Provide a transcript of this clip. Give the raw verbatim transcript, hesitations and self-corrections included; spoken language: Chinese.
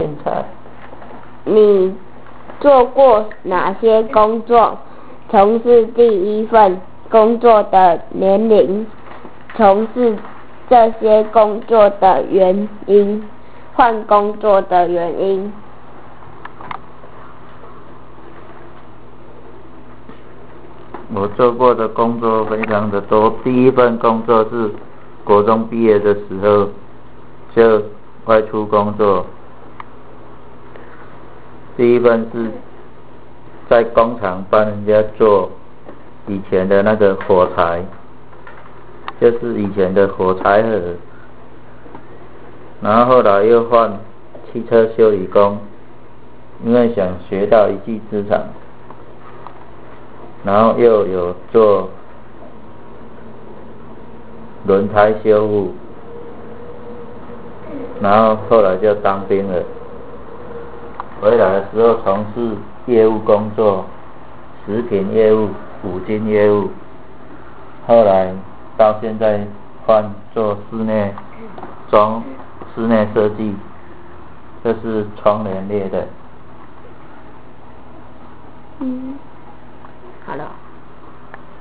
现在。 你做过哪些工作？从事第一份工作的年龄，从事这些工作的原因，换工作的原因。 我做过的工作非常的多。第一份工作是国中毕业的时候就外出工作，第一份是在工厂帮人家做以前的那个火柴，就是以前的火柴盒，然后后来又换汽车修理工，因为想学到一技之长，然后又有做轮胎修护，然后后来就当兵了。回来的时候从事业务工作，食品业务、五金业务，后来到现在换做室内装室内设计，这是窗帘列的。 嗯，好了。